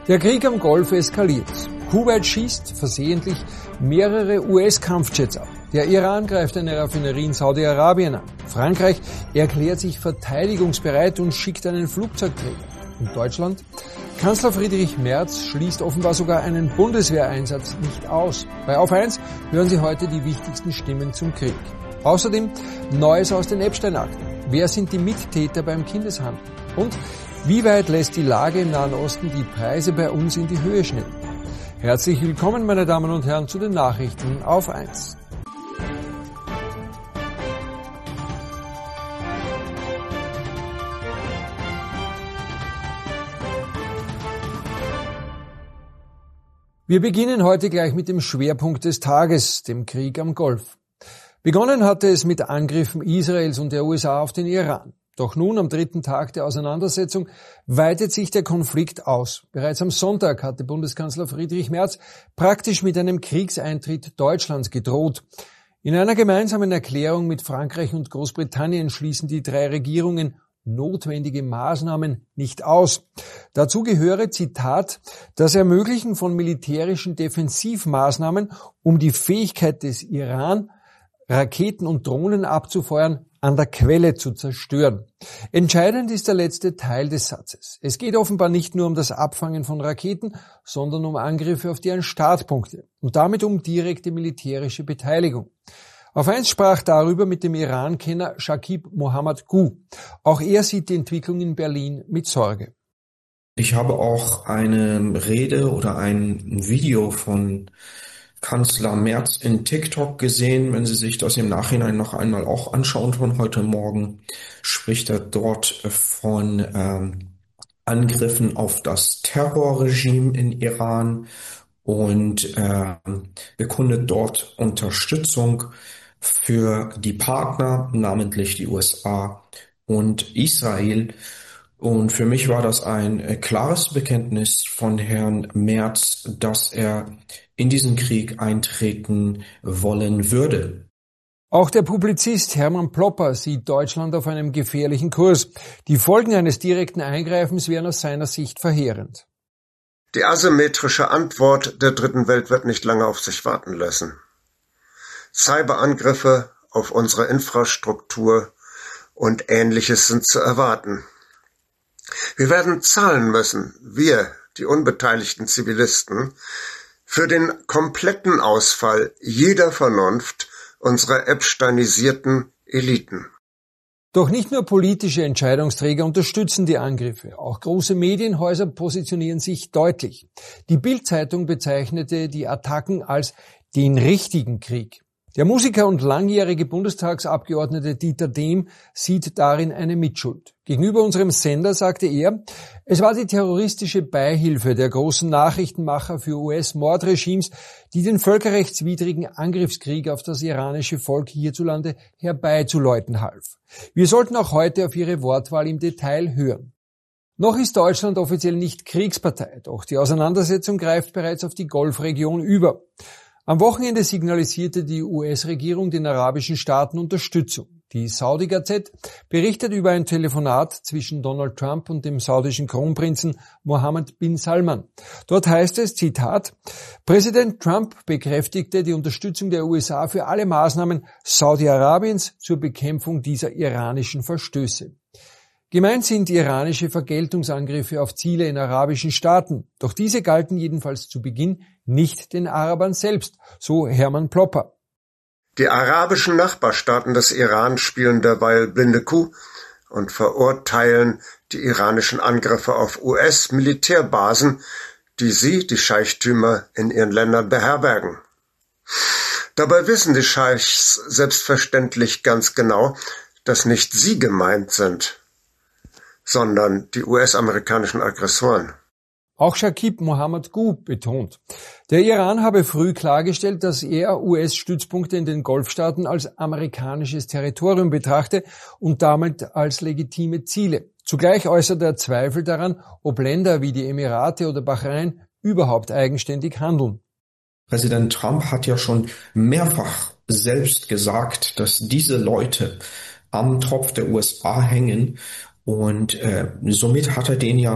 Der Krieg am Golf eskaliert. Kuwait schießt versehentlich mehrere US-Kampfjets ab. Der Iran greift eine Raffinerie in Saudi-Arabien an. Frankreich erklärt sich verteidigungsbereit und schickt einen Flugzeugträger. In Deutschland? Kanzler Friedrich Merz schließt offenbar sogar einen Bundeswehreinsatz nicht aus. Bei Auf 1 hören Sie heute die wichtigsten Stimmen zum Krieg. Außerdem Neues aus den Epstein-Akten. Wer sind die Mittäter beim Kindeshandel? Und wie weit lässt die Lage im Nahen Osten die Preise bei uns in die Höhe schnellen? Herzlich willkommen, meine Damen und Herren, zu den Nachrichten auf 1. Wir beginnen heute gleich mit dem Schwerpunkt des Tages, dem Krieg am Golf. Begonnen hatte es mit Angriffen Israels und der USA auf den Iran. Doch nun, am dritten Tag der Auseinandersetzung, weitet sich der Konflikt aus. Bereits am Sonntag hatte Bundeskanzler Friedrich Merz praktisch mit einem Kriegseintritt Deutschlands gedroht. In einer gemeinsamen Erklärung mit Frankreich und Großbritannien schließen die drei Regierungen notwendige Maßnahmen nicht aus. Dazu gehöre, Zitat, das Ermöglichen von militärischen Defensivmaßnahmen, um die Fähigkeit des Iran, Raketen und Drohnen abzufeuern, an der Quelle zu zerstören. Entscheidend ist der letzte Teil des Satzes. Es geht offenbar nicht nur um das Abfangen von Raketen, sondern um Angriffe auf deren Startpunkte und damit um direkte militärische Beteiligung. Auf 1 sprach darüber mit dem Iran-Kenner Shakib Mohammed-Gu. Auch er sieht die Entwicklung in Berlin mit Sorge. Ich habe auch eine Rede oder ein Video von Kanzler Merz in TikTok gesehen. Wenn Sie sich das im Nachhinein noch einmal auch anschauen von heute Morgen, spricht er dort von Angriffen auf das Terrorregime in Iran und bekundet dort Unterstützung für die Partner, namentlich die USA und Israel. Und für mich war das ein klares Bekenntnis von Herrn Merz, dass er in diesen Krieg eintreten wollen würde. Auch der Publizist Hermann Plopper sieht Deutschland auf einem gefährlichen Kurs. Die Folgen eines direkten Eingreifens wären aus seiner Sicht verheerend. Die asymmetrische Antwort der Dritten Welt wird nicht lange auf sich warten lassen. Cyberangriffe auf unsere Infrastruktur und Ähnliches sind zu erwarten. Wir werden zahlen müssen, wir, die unbeteiligten Zivilisten, für den kompletten Ausfall jeder Vernunft unserer epsteinisierten Eliten. Doch nicht nur politische Entscheidungsträger unterstützen die Angriffe. Auch große Medienhäuser positionieren sich deutlich. Die Bild-Zeitung bezeichnete die Attacken als den richtigen Krieg. Der Musiker und langjährige Bundestagsabgeordnete Dieter Dehm sieht darin eine Mitschuld. Gegenüber unserem Sender sagte er, es war die terroristische Beihilfe der großen Nachrichtenmacher für US-Mordregimes, die den völkerrechtswidrigen Angriffskrieg auf das iranische Volk hierzulande herbeizuläuten half. Wir sollten auch heute auf ihre Wortwahl im Detail hören. Noch ist Deutschland offiziell nicht Kriegspartei, doch die Auseinandersetzung greift bereits auf die Golfregion über. Am Wochenende signalisierte die US-Regierung den arabischen Staaten Unterstützung. Die Saudi-Gazette berichtet über ein Telefonat zwischen Donald Trump und dem saudischen Kronprinzen Mohammed bin Salman. Dort heißt es, Zitat, Präsident Trump bekräftigte die Unterstützung der USA für alle Maßnahmen Saudi-Arabiens zur Bekämpfung dieser iranischen Verstöße. Gemeint sind iranische Vergeltungsangriffe auf Ziele in arabischen Staaten. Doch diese galten jedenfalls zu Beginn nicht den Arabern selbst, so Hermann Plopper. Die arabischen Nachbarstaaten des Iran spielen derweil blinde Kuh und verurteilen die iranischen Angriffe auf US-Militärbasen, die sie, die Scheichtümer, in ihren Ländern beherbergen. Dabei wissen die Scheichs selbstverständlich ganz genau, dass nicht sie gemeint sind, sondern die US-amerikanischen Aggressoren. Auch Shakib Mohammed-Gu betont, der Iran habe früh klargestellt, dass er US-Stützpunkte in den Golfstaaten als amerikanisches Territorium betrachte und damit als legitime Ziele. Zugleich äußerte er Zweifel daran, ob Länder wie die Emirate oder Bahrain überhaupt eigenständig handeln. Präsident Trump hat ja schon mehrfach selbst gesagt, dass diese Leute am Tropf der USA hängen und somit hat er denen ja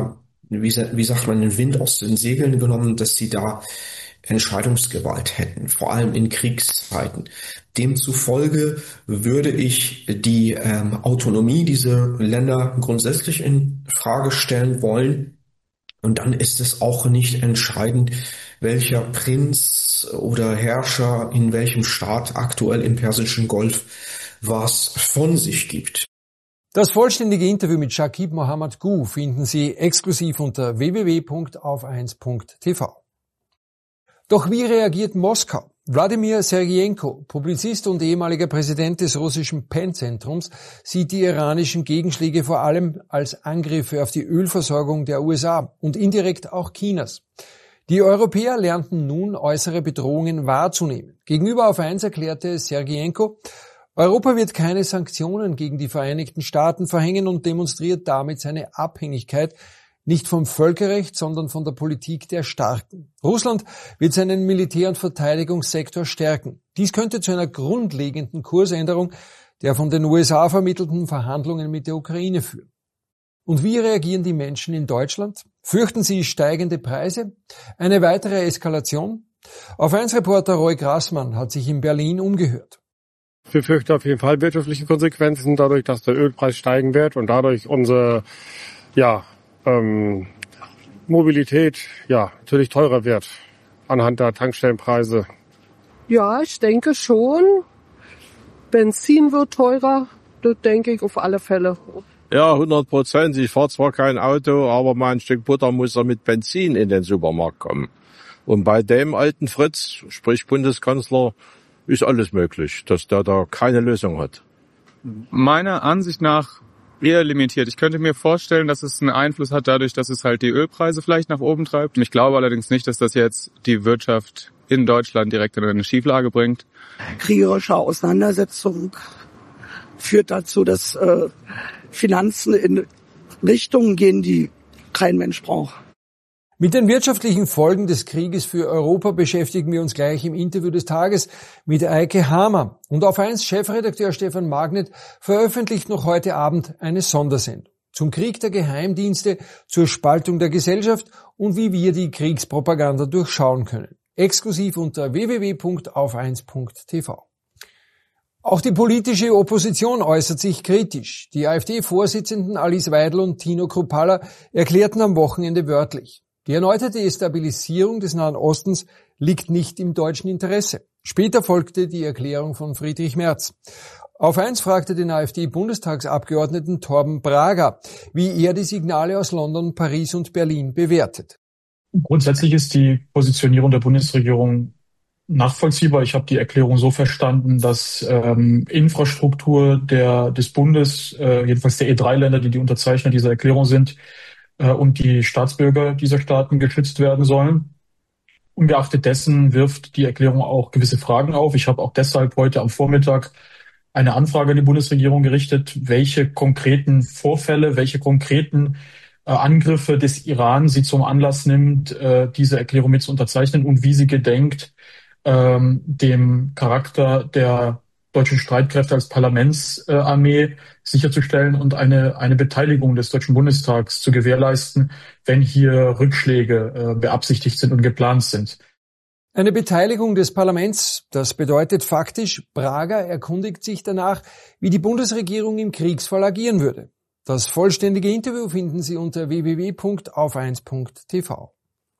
wie sagt man, den Wind aus den Segeln genommen, dass sie da Entscheidungsgewalt hätten, vor allem in Kriegszeiten. Demzufolge würde ich die Autonomie dieser Länder grundsätzlich in Frage stellen wollen. Und dann ist es auch nicht entscheidend, welcher Prinz oder Herrscher in welchem Staat aktuell im Persischen Golf was von sich gibt. Das vollständige Interview mit Shakib Mohammed Gu finden Sie exklusiv unter www.auf1.tv. Doch wie reagiert Moskau? Wladimir Sergejenko, Publizist und ehemaliger Präsident des russischen Penn-Zentrums, sieht die iranischen Gegenschläge vor allem als Angriffe auf die Ölversorgung der USA und indirekt auch Chinas. Die Europäer lernten nun äußere Bedrohungen wahrzunehmen. Gegenüber Auf1 erklärte Sergejenko, Europa wird keine Sanktionen gegen die Vereinigten Staaten verhängen und demonstriert damit seine Abhängigkeit nicht vom Völkerrecht, sondern von der Politik der Starken. Russland wird seinen Militär- und Verteidigungssektor stärken. Dies könnte zu einer grundlegenden Kursänderung der von den USA vermittelten Verhandlungen mit der Ukraine führen. Und wie reagieren die Menschen in Deutschland? Fürchten sie steigende Preise? Eine weitere Eskalation? Auf1-Reporter Roy Grassmann hat sich in Berlin umgehört. Wir fürchten auf jeden Fall wirtschaftliche Konsequenzen dadurch, dass der Ölpreis steigen wird und dadurch unsere Mobilität natürlich teurer wird anhand der Tankstellenpreise. Ja, ich denke schon. Benzin wird teurer, das denke ich auf alle Fälle. Ja, 100%. Ich fahre zwar kein Auto, aber mal ein Stück Butter muss er mit Benzin in den Supermarkt kommen. Und bei dem alten Fritz, sprich Bundeskanzler, ist alles möglich, dass der da keine Lösung hat. Meiner Ansicht nach eher limitiert. Ich könnte mir vorstellen, dass es einen Einfluss hat dadurch, dass es halt die Ölpreise vielleicht nach oben treibt. Ich glaube allerdings nicht, dass das jetzt die Wirtschaft in Deutschland direkt in eine Schieflage bringt. Kriegerische Auseinandersetzung führt dazu, dass Finanzen in Richtungen gehen, die kein Mensch braucht. Mit den wirtschaftlichen Folgen des Krieges für Europa beschäftigen wir uns gleich im Interview des Tages mit Eike Hamer. Und Auf1 Chefredakteur Stefan Magnet veröffentlicht noch heute Abend eine Sondersendung zum Krieg der Geheimdienste, zur Spaltung der Gesellschaft und wie wir die Kriegspropaganda durchschauen können. Exklusiv unter www.auf1.tv. Auch die politische Opposition äußert sich kritisch. Die AfD-Vorsitzenden Alice Weidel und Tino Kruppalla erklärten am Wochenende wörtlich: Die erneute Destabilisierung des Nahen Ostens liegt nicht im deutschen Interesse. Später folgte die Erklärung von Friedrich Merz. Auf1 fragte den AfD-Bundestagsabgeordneten Torben Braga, wie er die Signale aus London, Paris und Berlin bewertet. Grundsätzlich ist die Positionierung der Bundesregierung nachvollziehbar. Ich habe die Erklärung so verstanden, dass Infrastruktur des Bundes, jedenfalls der E3-Länder, die Unterzeichner dieser Erklärung sind, und die Staatsbürger dieser Staaten geschützt werden sollen. Ungeachtet dessen wirft die Erklärung auch gewisse Fragen auf. Ich habe auch deshalb heute am Vormittag eine Anfrage an die Bundesregierung gerichtet, welche konkreten Vorfälle, welche konkreten Angriffe des Iran sie zum Anlass nimmt, diese Erklärung mit zu unterzeichnen und wie sie gedenkt, dem Charakter der deutschen Streitkräfte als Parlamentsarmee sicherzustellen und eine Beteiligung des Deutschen Bundestags zu gewährleisten, wenn hier Rückschläge beabsichtigt sind und geplant sind. Eine Beteiligung des Parlaments, das bedeutet faktisch, Braga erkundigt sich danach, wie die Bundesregierung im Kriegsfall agieren würde. Das vollständige Interview finden Sie unter www.auf1.tv.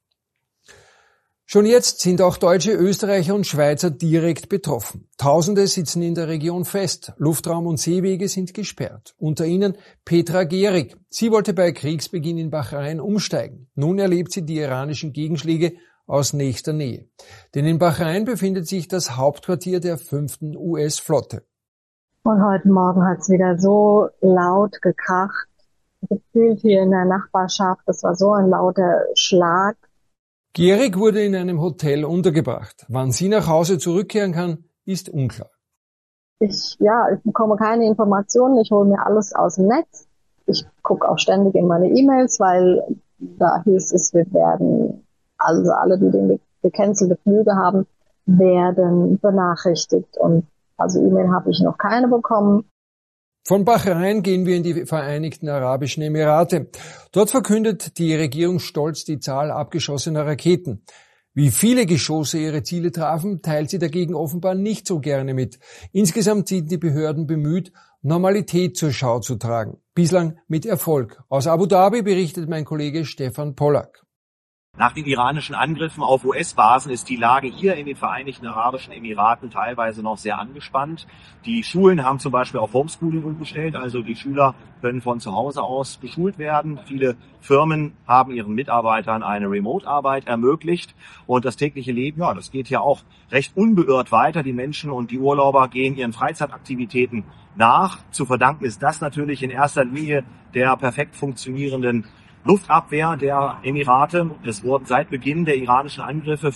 Schon jetzt sind auch Deutsche, Österreicher und Schweizer direkt betroffen. Tausende sitzen in der Region fest. Luftraum und Seewege sind gesperrt. Unter ihnen Petra Gehrig. Sie wollte bei Kriegsbeginn in Bahrain umsteigen. Nun erlebt sie die iranischen Gegenschläge aus nächster Nähe. Denn in Bahrain befindet sich das Hauptquartier der 5. US-Flotte. Und heute Morgen hat es wieder so laut gekracht. Gefühlt hier in der Nachbarschaft. Das war so ein lauter Schlag. Gehrig wurde in einem Hotel untergebracht. Wann sie nach Hause zurückkehren kann, ist unklar. Ich bekomme keine Informationen. Ich hole mir alles aus dem Netz. Ich gucke auch ständig in meine E-Mails, weil da hieß es, wir werden, also alle, die den gecancelte Flüge haben, werden benachrichtigt. Und also E-Mail habe ich noch keine bekommen. Von Bahrain gehen wir in die Vereinigten Arabischen Emirate. Dort verkündet die Regierung stolz die Zahl abgeschossener Raketen. Wie viele Geschosse ihre Ziele trafen, teilt sie dagegen offenbar nicht so gerne mit. Insgesamt sind die Behörden bemüht, Normalität zur Schau zu tragen. Bislang mit Erfolg. Aus Abu Dhabi berichtet mein Kollege Stefan Pollack. Nach den iranischen Angriffen auf US-Basen ist die Lage hier in den Vereinigten Arabischen Emiraten teilweise noch sehr angespannt. Die Schulen haben zum Beispiel auf Homeschooling umgestellt, also die Schüler können von zu Hause aus beschult werden. Viele Firmen haben ihren Mitarbeitern eine Remote-Arbeit ermöglicht und das tägliche Leben, ja, das geht hier auch recht unbeirrt weiter. Die Menschen und die Urlauber gehen ihren Freizeitaktivitäten nach. Zu verdanken ist das natürlich in erster Linie der perfekt funktionierenden Luftabwehr der Emirate. Es wurden seit Beginn der iranischen Angriffe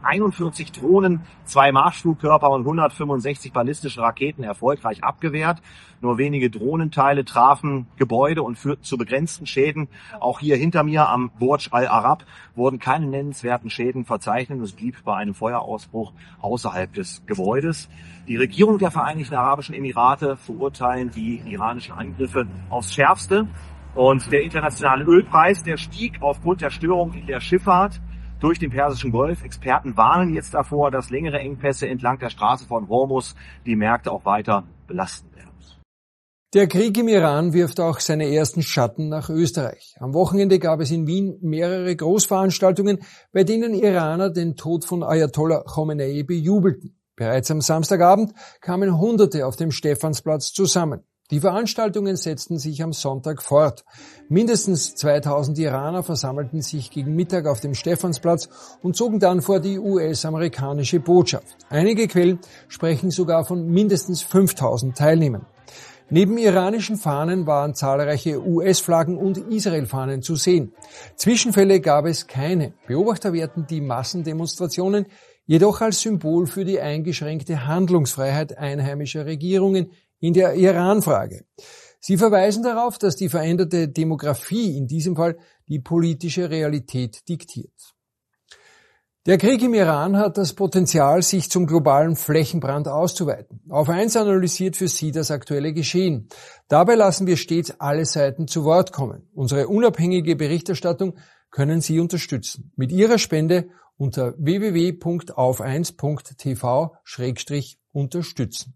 541 Drohnen, 2 Marschflugkörper und 165 ballistische Raketen erfolgreich abgewehrt. Nur wenige Drohnenteile trafen Gebäude und führten zu begrenzten Schäden. Auch hier hinter mir am Burj Al Arab wurden keine nennenswerten Schäden verzeichnet. Es blieb bei einem Feuerausbruch außerhalb des Gebäudes. Die Regierung der Vereinigten Arabischen Emirate verurteilen die iranischen Angriffe aufs Schärfste. Und der internationale Ölpreis, der stieg aufgrund der Störung in der Schifffahrt durch den Persischen Golf. Experten warnen jetzt davor, dass längere Engpässe entlang der Straße von Hormuz die Märkte auch weiter belasten werden. Der Krieg im Iran wirft auch seine ersten Schatten nach Österreich. Am Wochenende gab es in Wien mehrere Großveranstaltungen, bei denen Iraner den Tod von Ayatollah Khomeini bejubelten. Bereits am Samstagabend kamen Hunderte auf dem Stephansplatz zusammen. Die Veranstaltungen setzten sich am Sonntag fort. Mindestens 2000 Iraner versammelten sich gegen Mittag auf dem Stephansplatz und zogen dann vor die US-amerikanische Botschaft. Einige Quellen sprechen sogar von mindestens 5000 Teilnehmern. Neben iranischen Fahnen waren zahlreiche US-Flaggen und Israel-Fahnen zu sehen. Zwischenfälle gab es keine. Beobachter werten die Massendemonstrationen jedoch als Symbol für die eingeschränkte Handlungsfreiheit einheimischer Regierungen in der Iran-Frage. Sie verweisen darauf, dass die veränderte Demografie in diesem Fall die politische Realität diktiert. Der Krieg im Iran hat das Potenzial, sich zum globalen Flächenbrand auszuweiten. Auf eins analysiert für Sie das aktuelle Geschehen. Dabei lassen wir stets alle Seiten zu Wort kommen. Unsere unabhängige Berichterstattung können Sie unterstützen. Mit Ihrer Spende unter www.auf1.tv/unterstützen.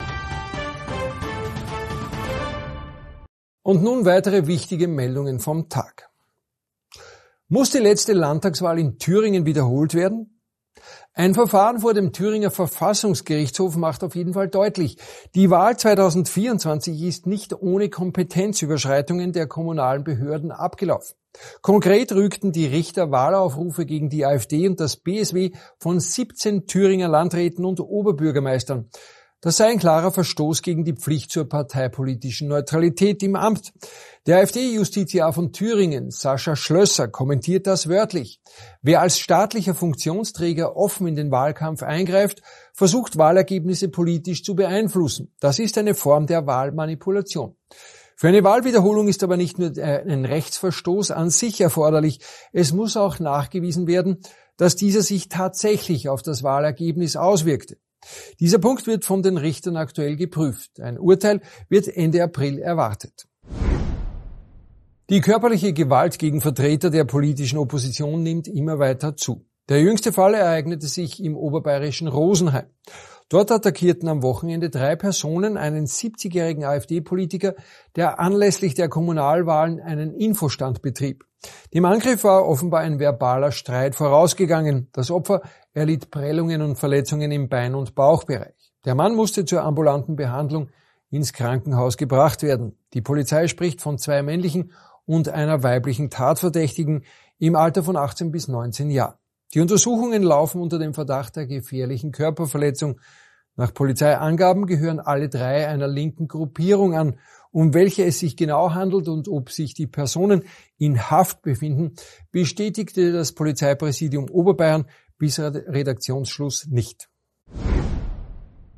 Und nun weitere wichtige Meldungen vom Tag. Muss die letzte Landtagswahl in Thüringen wiederholt werden? Ein Verfahren vor dem Thüringer Verfassungsgerichtshof macht auf jeden Fall deutlich, die Wahl 2024 ist nicht ohne Kompetenzüberschreitungen der kommunalen Behörden abgelaufen. Konkret rügten die Richter Wahlaufrufe gegen die AfD und das BSW von 17 Thüringer Landräten und Oberbürgermeistern. Das sei ein klarer Verstoß gegen die Pflicht zur parteipolitischen Neutralität im Amt. Der AfD-Justiziar von Thüringen, Sascha Schlösser, kommentiert das wörtlich. Wer als staatlicher Funktionsträger offen in den Wahlkampf eingreift, versucht Wahlergebnisse politisch zu beeinflussen. Das ist eine Form der Wahlmanipulation. Für eine Wahlwiederholung ist aber nicht nur ein Rechtsverstoß an sich erforderlich, es muss auch nachgewiesen werden, dass dieser sich tatsächlich auf das Wahlergebnis auswirkte. Dieser Punkt wird von den Richtern aktuell geprüft. Ein Urteil wird Ende April erwartet. Die körperliche Gewalt gegen Vertreter der politischen Opposition nimmt immer weiter zu. Der jüngste Fall ereignete sich im oberbayerischen Rosenheim. Dort attackierten am Wochenende 3 Personen einen 70-jährigen AfD-Politiker, der anlässlich der Kommunalwahlen einen Infostand betrieb. Dem Angriff war offenbar ein verbaler Streit vorausgegangen. Das Opfer erlitt Prellungen und Verletzungen im Bein- und Bauchbereich. Der Mann musste zur ambulanten Behandlung ins Krankenhaus gebracht werden. Die Polizei spricht von 2 männlichen und einer weiblichen Tatverdächtigen im Alter von 18 bis 19 Jahren. Die Untersuchungen laufen unter dem Verdacht der gefährlichen Körperverletzung. Nach Polizeiangaben gehören alle 3 einer linken Gruppierung an. Um welche es sich genau handelt und ob sich die Personen in Haft befinden, bestätigte das Polizeipräsidium Oberbayern bis Redaktionsschluss nicht.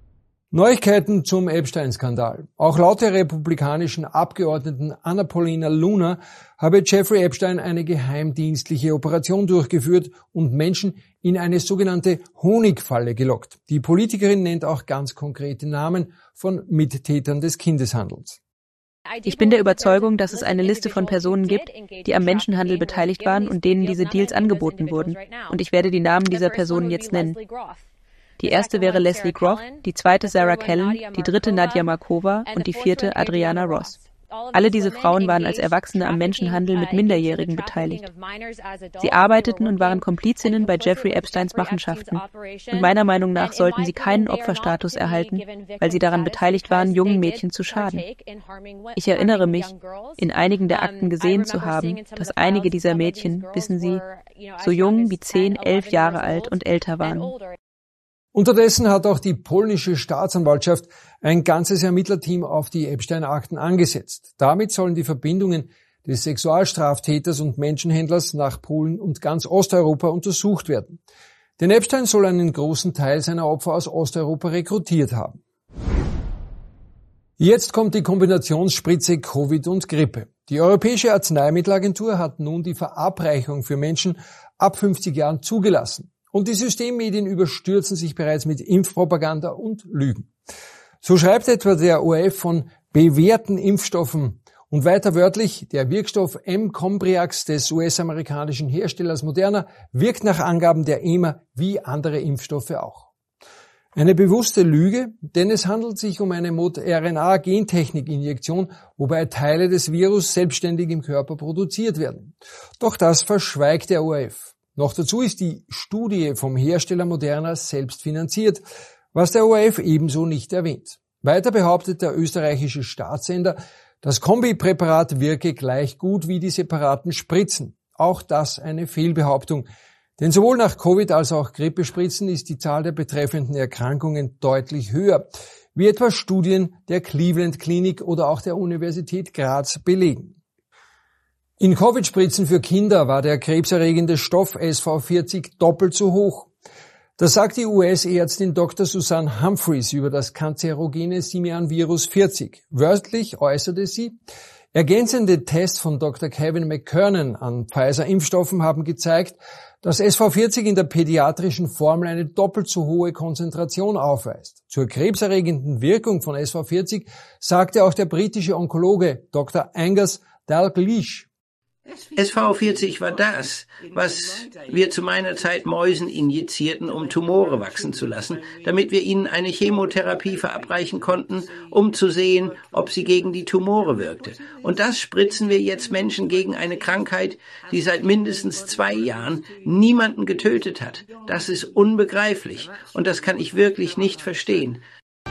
Neuigkeiten zum Epstein-Skandal. Auch laut der republikanischen Abgeordneten Anna Paulina Luna habe Jeffrey Epstein eine geheimdienstliche Operation durchgeführt und Menschen in eine sogenannte Honigfalle gelockt. Die Politikerin nennt auch ganz konkrete Namen von Mittätern des Kindeshandels. Ich bin der Überzeugung, dass es eine Liste von Personen gibt, die am Menschenhandel beteiligt waren und denen diese Deals angeboten wurden. Und ich werde die Namen dieser Personen jetzt nennen. Die erste wäre Leslie Groff, die zweite Sarah Kellen, die dritte Nadia Markova und die vierte Adriana Ross. Alle diese Frauen waren als Erwachsene am Menschenhandel mit Minderjährigen beteiligt. Sie arbeiteten und waren Komplizinnen bei Jeffrey Epsteins Machenschaften. Und meiner Meinung nach sollten sie keinen Opferstatus erhalten, weil sie daran beteiligt waren, jungen Mädchen zu schaden. Ich erinnere mich, in einigen der Akten gesehen zu haben, dass einige dieser Mädchen, wissen Sie, so jung wie 10, 11 Jahre alt und älter waren. Unterdessen hat auch die polnische Staatsanwaltschaft ein ganzes Ermittlerteam auf die Epstein-Akten angesetzt. Damit sollen die Verbindungen des Sexualstraftäters und Menschenhändlers nach Polen und ganz Osteuropa untersucht werden. Denn Epstein soll einen großen Teil seiner Opfer aus Osteuropa rekrutiert haben. Jetzt kommt die Kombinationsspritze Covid und Grippe. Die Europäische Arzneimittelagentur hat nun die Verabreichung für Menschen ab 50 Jahren zugelassen. Und die Systemmedien überstürzen sich bereits mit Impfpropaganda und Lügen. So schreibt etwa der ORF von bewährten Impfstoffen und weiter wörtlich, der Wirkstoff Mcombriax des US-amerikanischen Herstellers Moderna wirkt nach Angaben der EMA wie andere Impfstoffe auch. Eine bewusste Lüge, denn es handelt sich um eine mRNA-Gentechnik-Injektion, wobei Teile des Virus selbstständig im Körper produziert werden. Doch das verschweigt der ORF. Noch dazu ist die Studie vom Hersteller Moderna selbst finanziert, was der ORF ebenso nicht erwähnt. Weiter behauptet der österreichische Staatssender, das Kombipräparat wirke gleich gut wie die separaten Spritzen. Auch das eine Fehlbehauptung. Denn sowohl nach Covid als auch Grippespritzen ist die Zahl der betreffenden Erkrankungen deutlich höher, wie etwa Studien der Cleveland Clinic oder auch der Universität Graz belegen. In Covid-Spritzen für Kinder war der krebserregende Stoff SV40 doppelt so hoch. Das sagt die US-Ärztin Dr. Susan Humphreys über das kanzerogene Simian-Virus 40. Wörtlich äußerte sie, ergänzende Tests von Dr. Kevin McKernan an Pfizer-Impfstoffen haben gezeigt, dass SV40 in der pädiatrischen Formel eine doppelt so hohe Konzentration aufweist. Zur krebserregenden Wirkung von SV40 sagte auch der britische Onkologe Dr. Angus Dalgleish. SV40 war das, was wir zu meiner Zeit Mäusen injizierten, um Tumore wachsen zu lassen, damit wir ihnen eine Chemotherapie verabreichen konnten, um zu sehen, ob sie gegen die Tumore wirkte. Und das spritzen wir jetzt Menschen gegen eine Krankheit, die seit mindestens 2 Jahren niemanden getötet hat. Das ist unbegreiflich und das kann ich wirklich nicht verstehen.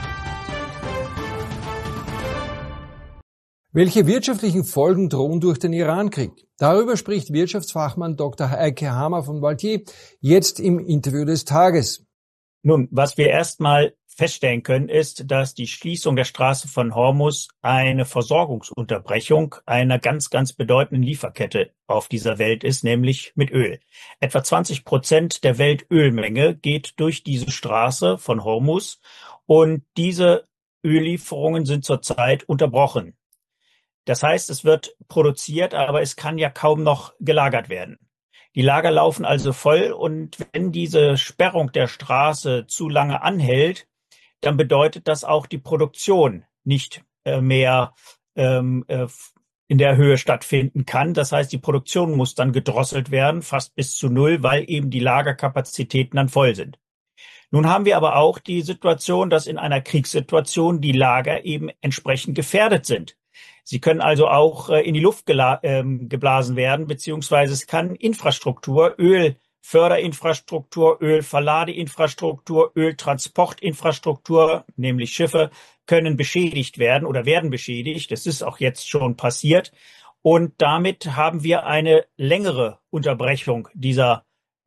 Welche wirtschaftlichen Folgen drohen durch den Irankrieg? Darüber spricht Wirtschaftsfachmann Dr. Heike Hamer von Valtier jetzt im Interview des Tages. Nun, was wir erstmal feststellen können, ist, dass die Schließung der Straße von Hormuz eine Versorgungsunterbrechung einer ganz, ganz bedeutenden Lieferkette auf dieser Welt ist, nämlich mit Öl. Etwa 20% der Weltölmenge geht durch diese Straße von Hormuz und diese Öllieferungen sind zurzeit unterbrochen. Das heißt, es wird produziert, aber es kann ja kaum noch gelagert werden. Die Lager laufen also voll und wenn diese Sperrung der Straße zu lange anhält, dann bedeutet das auch die Produktion nicht mehr in der Höhe stattfinden kann. Das heißt, die Produktion muss dann gedrosselt werden, fast bis zu 0, weil eben die Lagerkapazitäten dann voll sind. Nun haben wir aber auch die Situation, dass in einer Kriegssituation die Lager eben entsprechend gefährdet sind. Sie können also auch in die Luft geblasen werden, beziehungsweise es kann Infrastruktur, Ölförderinfrastruktur, Ölverladeinfrastruktur, Öltransportinfrastruktur, nämlich Schiffe, können beschädigt werden oder werden beschädigt. Das ist auch jetzt schon passiert. Und damit haben wir eine längere Unterbrechung dieser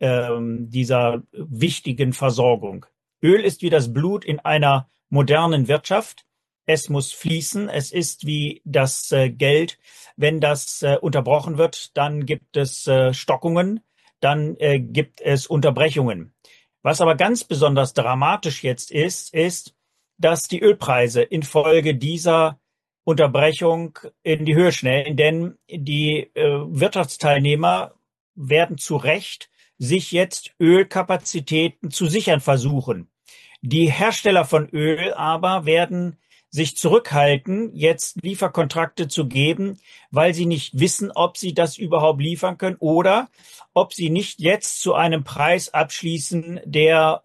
wichtigen Versorgung. Öl ist wie das Blut in einer modernen Wirtschaft. Es muss fließen. Es ist wie das Geld. Wenn das unterbrochen wird, dann gibt es Stockungen, dann gibt es Unterbrechungen. Was aber ganz besonders dramatisch jetzt ist, dass die Ölpreise infolge dieser Unterbrechung in die Höhe schnellen, denn die Wirtschaftsteilnehmer werden zu Recht sich jetzt Ölkapazitäten zu sichern versuchen. Die Hersteller von Öl aber werden sich zurückhalten, jetzt Lieferkontrakte zu geben, weil sie nicht wissen, ob sie das überhaupt liefern können oder ob sie nicht jetzt zu einem Preis abschließen, der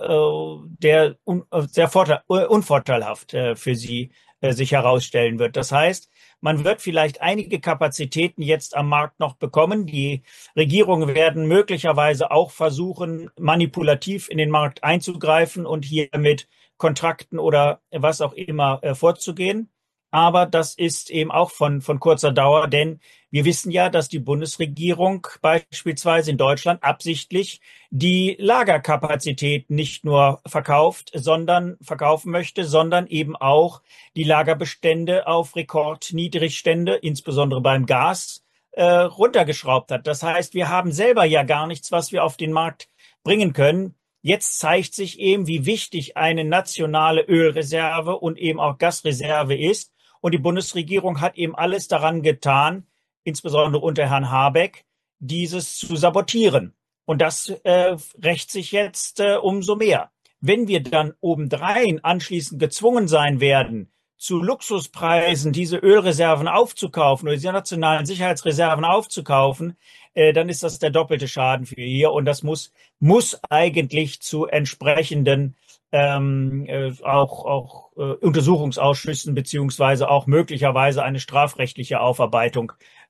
sehr unvorteilhaft für sie sich herausstellen wird. Das heißt, man wird vielleicht einige Kapazitäten jetzt am Markt noch bekommen. Die Regierungen werden möglicherweise auch versuchen, manipulativ in den Markt einzugreifen und hier mit Kontrakten oder was auch immer vorzugehen. Aber das ist eben auch von kurzer Dauer, denn wir wissen ja, dass die Bundesregierung beispielsweise in Deutschland absichtlich die Lagerkapazitäten nicht nur verkaufen möchte, sondern eben auch die Lagerbestände auf Rekordniedrigstände, insbesondere beim Gas, runtergeschraubt hat. Das heißt, wir haben selber ja gar nichts, was wir auf den Markt bringen können. Jetzt zeigt sich eben, wie wichtig eine nationale Ölreserve und eben auch Gasreserve ist. Und die Bundesregierung hat eben alles daran getan, insbesondere unter Herrn Habeck, dieses zu sabotieren. Und das rächt sich jetzt umso mehr. Wenn wir dann obendrein anschließend gezwungen sein werden, zu Luxuspreisen diese Ölreserven aufzukaufen oder diese nationalen Sicherheitsreserven aufzukaufen, dann ist das der doppelte Schaden für hier. Und das muss eigentlich zu entsprechenden Untersuchungsausschüssen beziehungsweise auch möglicherweise eine strafrechtliche Aufarbeitung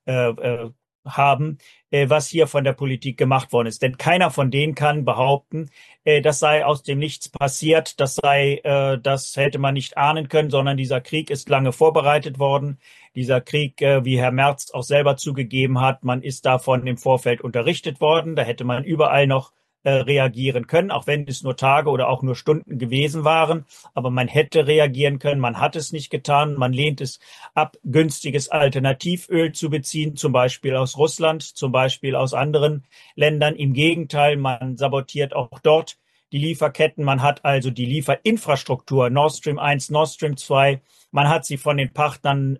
haben, was hier von der Politik gemacht worden ist. Denn keiner von denen kann behaupten, das sei aus dem Nichts passiert, das hätte man nicht ahnen können, sondern dieser Krieg ist lange vorbereitet worden. Dieser Krieg, wie Herr Merz auch selber zugegeben hat, man ist davon im Vorfeld unterrichtet worden. Da hätte man überall noch reagieren können, auch wenn es nur Tage oder auch nur Stunden gewesen waren. Aber man hätte reagieren können, man hat es nicht getan. Man lehnt es ab, günstiges Alternativöl zu beziehen, zum Beispiel aus Russland, zum Beispiel aus anderen Ländern. Im Gegenteil, man sabotiert auch dort die Lieferketten. Man hat also die Lieferinfrastruktur, Nord Stream 1, Nord Stream 2, man hat sie von den Partnern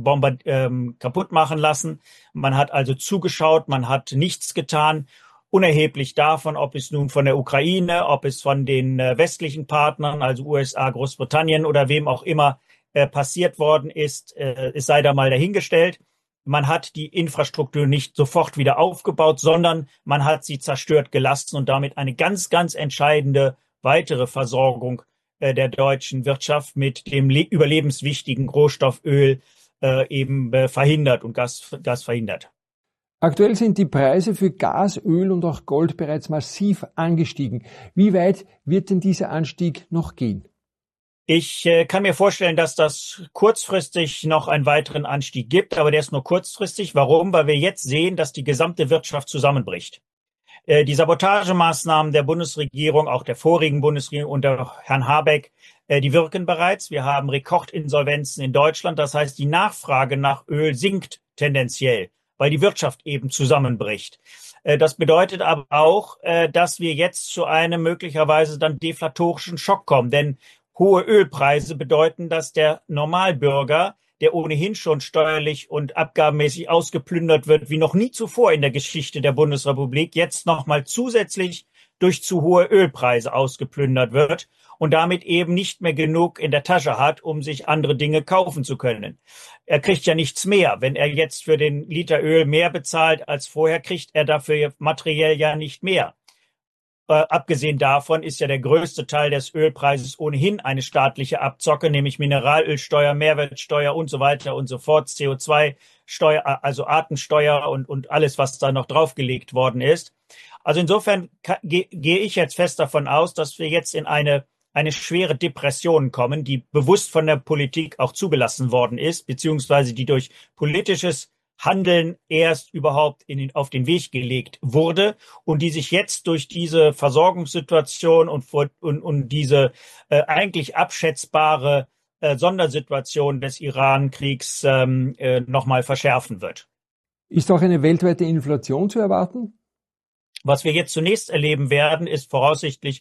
kaputt machen lassen. Man hat also zugeschaut, man hat nichts getan. Unerheblich davon, ob es nun von der Ukraine, ob es von den westlichen Partnern, also USA, Großbritannien oder wem auch immer passiert worden ist, es sei da mal dahingestellt. Man hat die Infrastruktur nicht sofort wieder aufgebaut, sondern man hat sie zerstört gelassen und damit eine ganz, ganz entscheidende weitere Versorgung der deutschen Wirtschaft mit dem überlebenswichtigen Rohstoff Öl eben verhindert und Gas verhindert. Aktuell sind die Preise für Gas, Öl und auch Gold bereits massiv angestiegen. Wie weit wird denn dieser Anstieg noch gehen? Ich kann mir vorstellen, dass das kurzfristig noch einen weiteren Anstieg gibt, aber der ist nur kurzfristig. Warum? Weil wir jetzt sehen, dass die gesamte Wirtschaft zusammenbricht. Die Sabotagemaßnahmen der Bundesregierung, auch der vorigen Bundesregierung unter Herrn Habeck, die wirken bereits. Wir haben Rekordinsolvenzen in Deutschland. Das heißt, die Nachfrage nach Öl sinkt tendenziell, weil die Wirtschaft eben zusammenbricht. Das bedeutet aber auch, dass wir jetzt zu einem möglicherweise dann deflatorischen Schock kommen. Denn hohe Ölpreise bedeuten, dass der Normalbürger, der ohnehin schon steuerlich und abgabenmäßig ausgeplündert wird, wie noch nie zuvor in der Geschichte der Bundesrepublik, jetzt nochmal zusätzlich durch zu hohe Ölpreise ausgeplündert wird und damit eben nicht mehr genug in der Tasche hat, um sich andere Dinge kaufen zu können. Er kriegt ja nichts mehr. Wenn er jetzt für den Liter Öl mehr bezahlt als vorher, kriegt er dafür materiell ja nicht mehr. Abgesehen davon ist ja der größte Teil des Ölpreises ohnehin eine staatliche Abzocke, nämlich Mineralölsteuer, Mehrwertsteuer und so weiter und so fort, CO2-Steuer, also Artensteuer und alles, was da noch draufgelegt worden ist. Also insofern gehe ich jetzt fest davon aus, dass wir jetzt in eine schwere Depression kommen, die bewusst von der Politik auch zugelassen worden ist, beziehungsweise die durch politisches Handeln erst überhaupt auf den Weg gelegt wurde und die sich jetzt durch diese Versorgungssituation und diese eigentlich abschätzbare Sondersituation des Iran-Kriegs nochmal verschärfen wird. Ist auch eine weltweite Inflation zu erwarten? Was wir jetzt zunächst erleben werden, ist voraussichtlich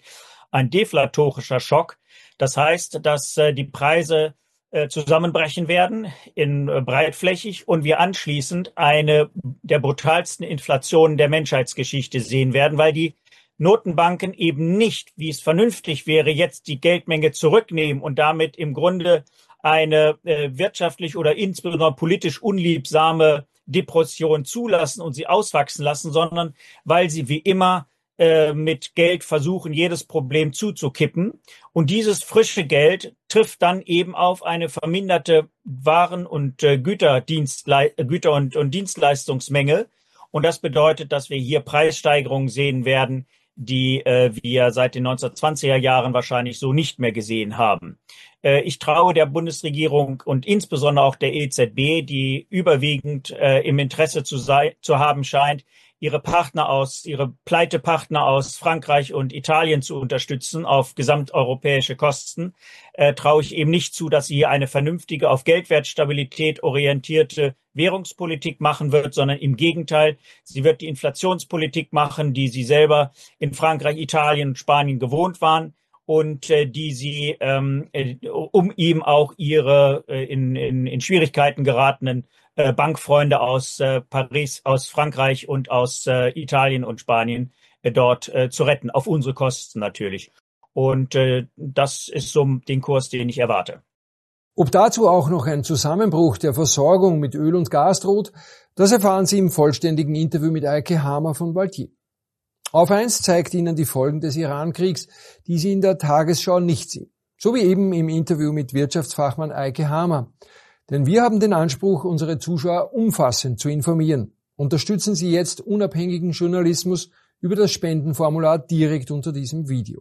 ein deflatorischer Schock. Das heißt, dass die Preise zusammenbrechen werden breitflächig und wir anschließend eine der brutalsten Inflationen der Menschheitsgeschichte sehen werden, weil die Notenbanken eben nicht, wie es vernünftig wäre, jetzt die Geldmenge zurücknehmen und damit im Grunde eine wirtschaftlich oder insbesondere politisch unliebsame Depression zulassen und sie auswachsen lassen, sondern weil sie wie immer mit Geld versuchen, jedes Problem zuzukippen. Und dieses frische Geld trifft dann eben auf eine verminderte Waren- und Güter- und Dienstleistungsmenge. Und das bedeutet, dass wir hier Preissteigerungen sehen werden, die wir seit den 1920er Jahren wahrscheinlich so nicht mehr gesehen haben. Ich traue der Bundesregierung und insbesondere auch der EZB, die überwiegend im Interesse zu haben scheint, ihre Pleitepartner aus Frankreich und Italien zu unterstützen auf gesamteuropäische Kosten, traue ich eben nicht zu, dass sie hier eine vernünftige, auf Geldwertstabilität orientierte Währungspolitik machen wird, sondern im Gegenteil, sie wird die Inflationspolitik machen, die sie selber in Frankreich, Italien und Spanien gewohnt waren und die sie, um ihm auch ihre in Schwierigkeiten geratenen Bankfreunde aus Paris, aus Frankreich und aus Italien und Spanien dort zu retten, auf unsere Kosten natürlich. Und das ist so den Kurs, den ich erwarte. Ob dazu auch noch ein Zusammenbruch der Versorgung mit Öl und Gas droht, das erfahren Sie im vollständigen Interview mit Eike Hamer von Valtier. Auf 1 zeigt Ihnen die Folgen des Iran-Kriegs, die Sie in der Tagesschau nicht sehen. So wie eben im Interview mit Wirtschaftsfachmann Eike Hamer. Denn wir haben den Anspruch, unsere Zuschauer umfassend zu informieren. Unterstützen Sie jetzt unabhängigen Journalismus über das Spendenformular direkt unter diesem Video.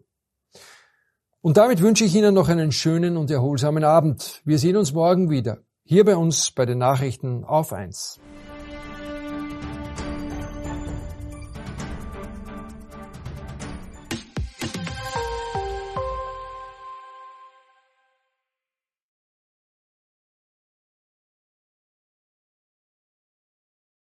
Und damit wünsche ich Ihnen noch einen schönen und erholsamen Abend. Wir sehen uns morgen wieder, hier bei uns bei den Nachrichten auf 1.